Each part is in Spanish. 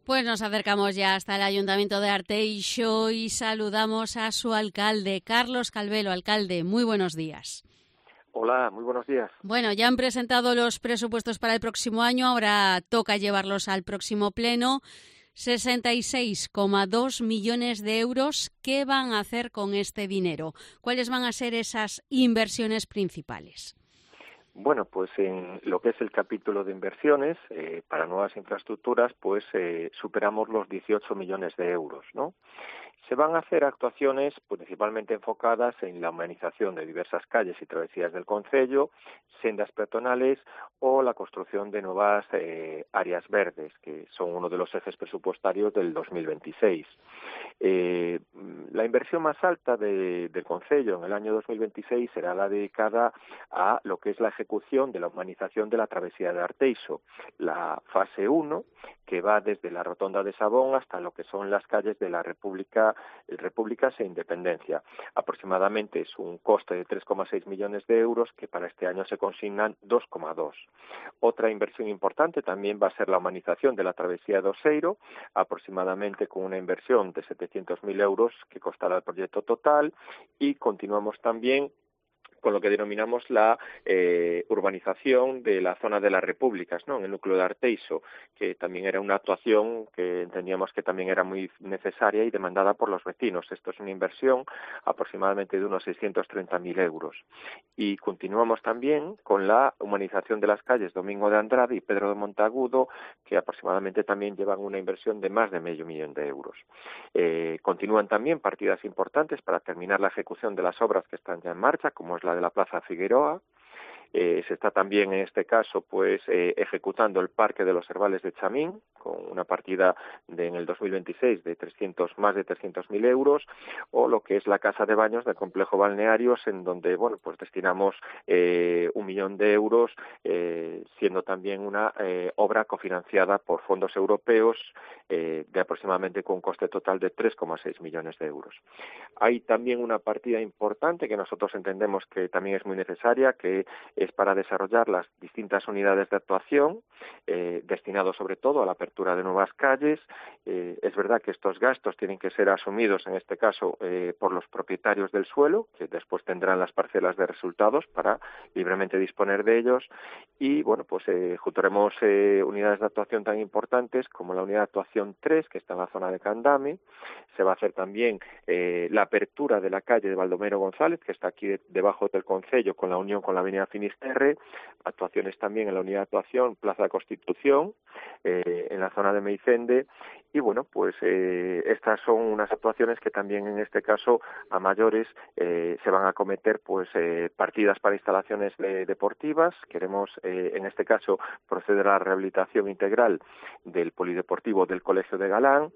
Pues nos acercamos ya hasta el Ayuntamiento de Arteixo y saludamos a su alcalde, Carlos Calvelo. Alcalde, muy buenos días. Hola, muy buenos días. Bueno, ya han presentado los presupuestos para el próximo año, ahora toca llevarlos al próximo pleno. 66,2 millones de euros. ¿Qué van a hacer con este dinero? ¿Cuáles van a ser esas inversiones principales? Bueno, pues en lo que es el capítulo de inversiones para nuevas infraestructuras, pues superamos los 18 millones de euros, ¿no? Se van a hacer actuaciones principalmente enfocadas en la humanización de diversas calles y travesías del concello, sendas peatonales o la construcción de nuevas áreas verdes, que son uno de los ejes presupuestarios del 2026. La inversión más alta del concello en el año 2026 será la dedicada a lo que es la ejecución de la humanización de la travesía de Arteixo, la fase 1, que va desde la Rotonda de Sabón hasta lo que son las calles de la Repúblicas e Independencia. Aproximadamente es un coste de 3,6 millones de euros que para este año se consignan 2,2. Otra inversión importante también va a ser la humanización de la travesía de Oseiro, aproximadamente con una inversión de 700.000 euros que costará el proyecto total, y continuamos también con lo que denominamos la urbanización de la zona de las Repúblicas, ¿no?, en el núcleo de Arteixo, que también era una actuación que entendíamos que también era muy necesaria y demandada por los vecinos. Esto es una inversión aproximadamente de unos 630.000 euros. Y continuamos también con la humanización de las calles Domingo de Andrade y Pedro de Monteagudo, que aproximadamente también llevan una inversión de más de medio millón de euros. Continúan también partidas importantes para terminar la ejecución de las obras que están ya en marcha, como es la de la Plaza Figueroa. Se está también en este caso ejecutando el Parque de los Herbales de Chamín, con una partida en el 2026 de más de 300.000 euros, o lo que es la Casa de Baños del complejo balnearios, en donde pues destinamos 1 millón de euros, siendo también una obra cofinanciada por fondos europeos de aproximadamente con un coste total de 3,6 millones de euros. Hay también una partida importante que nosotros entendemos que también es muy necesaria, que es para desarrollar las distintas unidades de actuación, destinados sobre todo a la apertura de nuevas calles. Es verdad que estos gastos tienen que ser asumidos, en este caso, por los propietarios del suelo, que después tendrán las parcelas de resultados para libremente disponer de ellos. Y, bueno, pues ejecutaremos unidades de actuación tan importantes como la unidad de actuación 3, que está en la zona de Candame. Se va a hacer también la apertura de la calle de Baldomero González, que está aquí debajo del concello, con la unión con la avenida Finisterre. Actuaciones también en la unidad de actuación Plaza Constitución, en la zona de Meicende. Y bueno, pues estas son unas actuaciones que también en este caso a mayores se van a acometer partidas para instalaciones deportivas. Queremos en este caso proceder a la rehabilitación integral del polideportivo del Colegio de Galán.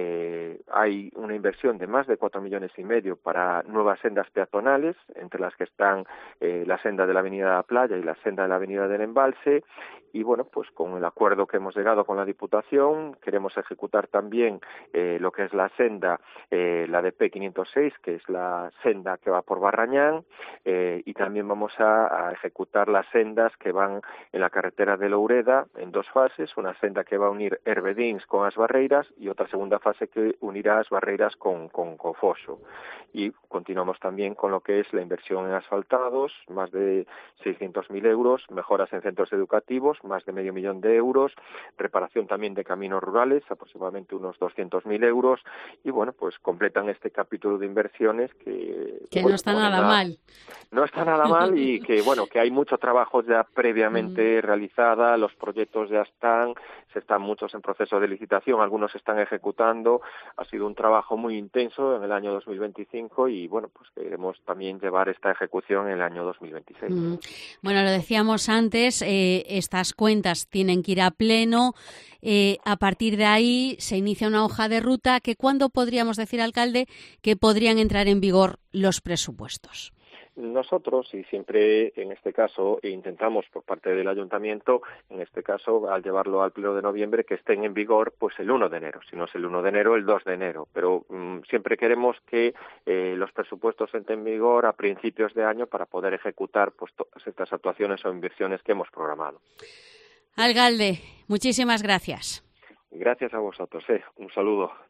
Hay una inversión de más de 4,5 millones para nuevas sendas peatonales, entre las que están la senda de la Avenida de la Playa y la senda de la Avenida del Embalse. Y bueno, pues con el acuerdo que hemos llegado con la Diputación, queremos ejecutar también lo que es la senda, la de P506, que es la senda que va por Barrañán, y también vamos a ejecutar las sendas que van en la carretera de Loureda en 2 fases, una senda que va a unir Herbedins con As Barreiras y otra segunda fase que unirá As Barreiras con Foso. Y continuamos también con lo que es la inversión en asfaltados, más de 600.000 euros, mejoras en centros educativos, más de medio millón de euros, reparación también de caminos rurales, aproximadamente unos 200.000 euros, y bueno, pues completan este capítulo de inversiones que no está nada mal. No está nada mal, y que bueno, que hay mucho trabajo ya previamente realizada, los proyectos ya están muchos en proceso de licitación, algunos se están ejecutando. Ha sido un trabajo muy intenso en el año 2025 y bueno, pues queremos también llevar esta ejecución en el año 2026. Bueno, lo decíamos antes, estas cuentas tienen que ir a pleno. A partir de ahí se inicia una hoja de ruta. ¿Cuándo podríamos decir, alcalde, que podrían entrar en vigor los presupuestos? Nosotros, y siempre en este caso intentamos por parte del Ayuntamiento, en este caso al llevarlo al pleno de noviembre, que estén en vigor pues el 1 de enero, si no es el 1 de enero, el 2 de enero, pero siempre queremos que los presupuestos entren en vigor a principios de año para poder ejecutar pues todas estas actuaciones o inversiones que hemos programado. Alcalde, muchísimas gracias. Gracias a vosotros. Un saludo.